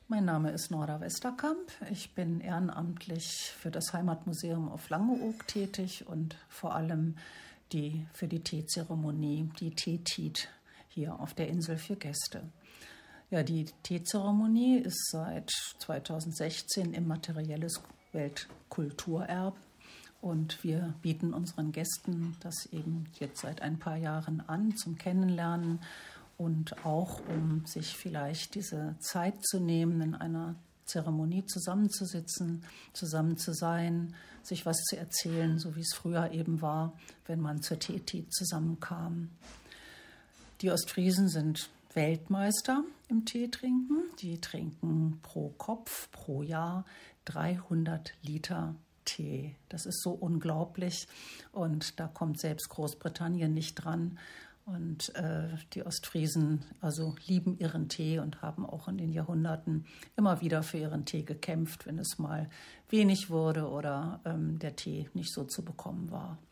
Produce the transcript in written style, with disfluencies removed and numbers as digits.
Mein Name ist Norda Westerkamp. Ich bin ehrenamtlich für das Heimatmuseum auf Langeoog tätig und vor allem für die Teezeremonie, die Teetiet hier auf der Insel für Gäste. Ja, die Teezeremonie ist seit 2016 immaterielles Weltkulturerbe und wir bieten unseren Gästen das eben jetzt seit ein paar Jahren an zum Kennenlernen und auch um sich vielleicht diese Zeit zu nehmen, in einer Zeremonie zusammenzusitzen, zusammen zu sein, sich was zu erzählen, so wie es früher eben war, wenn man zur Teetiet zusammenkam. Die Ostfriesen sind Weltmeister im Teetrinken. Die trinken pro Kopf, pro Jahr 300 Liter Tee. Das ist so unglaublich und da kommt selbst Großbritannien nicht dran. Und die Ostfriesen lieben ihren Tee und haben auch in den Jahrhunderten immer wieder für ihren Tee gekämpft, wenn es mal wenig wurde oder der Tee nicht so zu bekommen war.